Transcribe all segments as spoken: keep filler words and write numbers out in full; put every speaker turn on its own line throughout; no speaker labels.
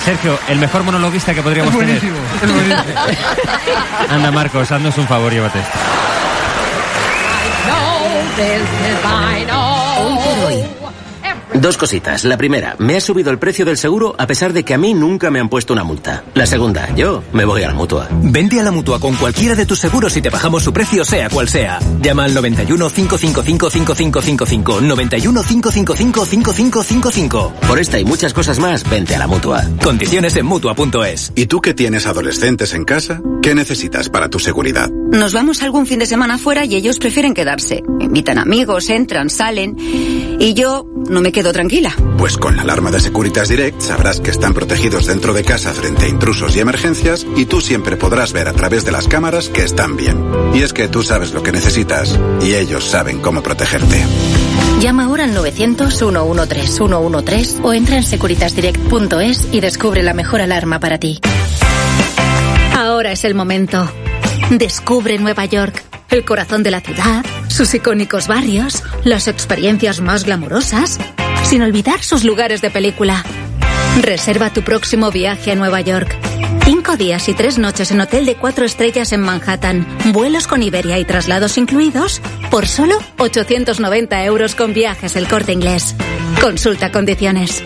Sergio, el mejor monologuista que podríamos
es buenísimo,
tener.
Es buenísimo.
Anda, Marcos, haznos un favor, llévate esto.
Hoy por hoy. Dos cositas. La primera, me ha subido el precio del seguro a pesar de que a mí nunca me han puesto una multa. La segunda, yo me voy a la Mutua.
Vente a la Mutua con cualquiera de tus seguros y te bajamos su precio sea cual sea. Llama al noventa y uno, cinco cinco cinco, cinco cinco cinco cinco, noventa y uno, cinco cinco cinco, cinco cinco cinco cinco.
Por esta y muchas cosas más, vente a la Mutua.
Condiciones en Mutua punto es.
¿Y tú que tienes adolescentes en casa? ¿Qué necesitas para tu seguridad?
Nos vamos algún fin de semana fuera y ellos prefieren quedarse. Invitan amigos, entran, salen y yo no me quedo tranquila.
Pues con la alarma de Securitas Direct sabrás que están protegidos dentro de casa frente a intrusos y emergencias y tú siempre podrás ver a través de las cámaras que están bien. Y es que tú sabes lo que necesitas y ellos saben cómo protegerte.
Llama ahora al novecientos, ciento trece, ciento trece o entra en securitas direct punto es y descubre la mejor alarma para ti. Ahora es el momento. Descubre Nueva York, el corazón de la ciudad, sus icónicos barrios, las experiencias más glamurosas, sin olvidar sus lugares de película. Reserva tu próximo viaje a Nueva York. Cinco días y tres noches en hotel de cuatro estrellas en Manhattan, vuelos con Iberia y traslados incluidos, por solo ochocientos noventa euros con Viajes El Corte Inglés. Consulta condiciones.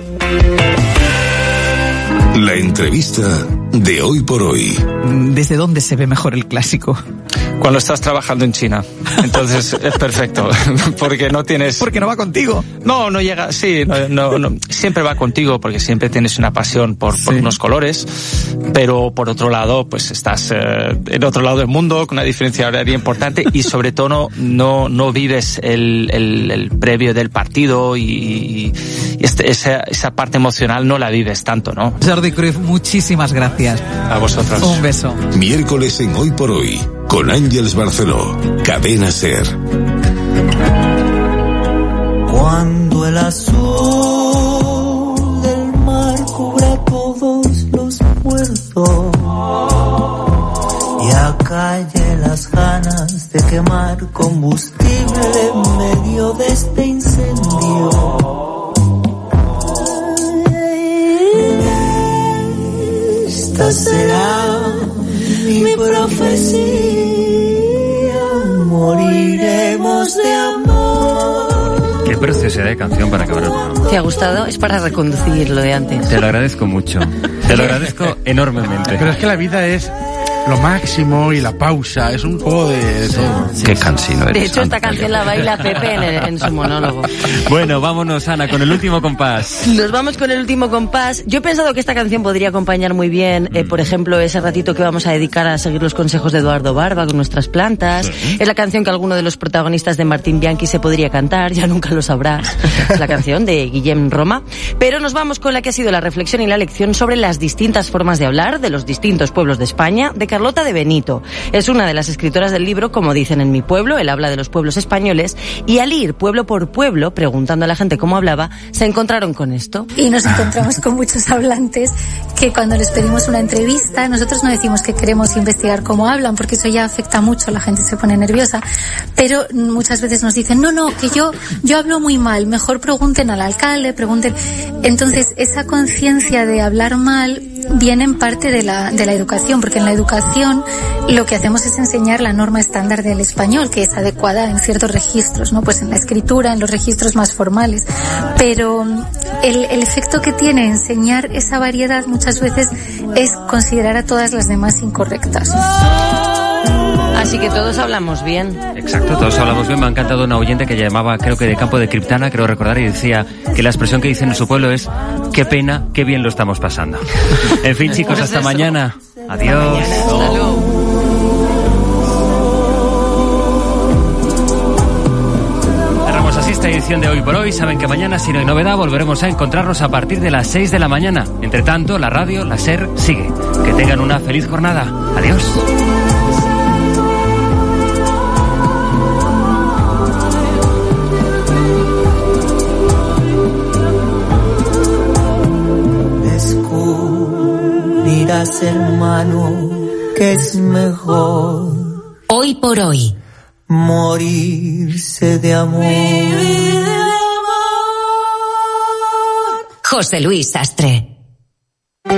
La entrevista de Hoy por Hoy.
¿Desde dónde se ve mejor el clásico?
Cuando estás trabajando en China. Entonces es perfecto. Porque no tienes...
Porque no va contigo.
No, no llega... Sí, no, no, no. Siempre va contigo porque siempre tienes una pasión por, por sí. unos colores. Pero por otro lado, pues estás eh, en otro lado del mundo con una diferencia horaria importante y sobre todo no, no, no vives el, el, el previo del partido y, y este, esa, esa parte emocional no la vives tanto, ¿no?
Jordi Cruyff, muchísimas gracias.
A vosotros.
Un beso.
Miércoles en Hoy por Hoy, con Ángeles Barceló, Cadena SER.
Cuando el azul del mar cubra todos los puertos y acalle las ganas de quemar combustible en medio de este incendio, esta será mi profecía, moriremos de amor.
Qué preciosidad de canción para acabar el programa.
¿Te ha gustado? Es para reconducir lo de antes.
Te lo agradezco mucho. Te lo agradezco enormemente.
Pero es que la vida es lo máximo y la pausa, es un juego de, de todo.
Qué cansino eres.
De hecho, esta canción la baila Pepe en, el, en su monólogo.
Bueno, vámonos, Ana, con el último compás.
Nos vamos con el último compás. Yo he pensado que esta canción podría acompañar muy bien, eh, por ejemplo, ese ratito que vamos a dedicar a seguir los consejos de Eduardo Barba con nuestras plantas. Sí. Es la canción que alguno de los protagonistas de Martín Bianchi se podría cantar, ya nunca lo sabrás. Es la canción de Guillem Roma. Pero nos vamos con la que ha sido la reflexión y la lección sobre las distintas formas de hablar de los distintos pueblos de España, de Carlota de Benito. Es una de las escritoras del libro Como dicen en mi pueblo. Él habla de los pueblos españoles y al ir pueblo por pueblo preguntando a la gente cómo hablaba, se encontraron con esto.
Y nos encontramos con muchos hablantes que cuando les pedimos una entrevista, nosotros no decimos que queremos investigar cómo hablan, porque eso ya afecta mucho, la gente se pone nerviosa, pero muchas veces nos dicen, no, no, que yo, yo hablo muy mal, mejor pregunten al alcalde, pregunten. Entonces, esa conciencia de hablar mal viene en parte de la, de la educación, porque en la educación lo que hacemos es enseñar la norma estándar del español, que es adecuada en ciertos registros, ¿no? Pues en la escritura, en los registros más formales. Pero el, el efecto que tiene enseñar esa variedad muchas veces es considerar a todas las demás incorrectas.
Así que todos hablamos bien.
Exacto, todos hablamos bien. Me ha encantado una oyente que llamaba, creo que de Campo de Criptana, creo recordar, y decía que la expresión que dicen en su pueblo es qué pena, qué bien lo estamos pasando. En fin, chicos, hasta mañana. Adiós.
Hasta luego.
Cerramos así esta edición de Hoy por Hoy. Saben que mañana, si no hay novedad, volveremos a encontrarnos a partir de las seis de la mañana. Entre tanto, la radio, la SER, sigue. Que tengan una feliz jornada. Adiós.
Dirás, hermano, que es mejor
Hoy por Hoy
morirse de amor.
José Luis Sastre.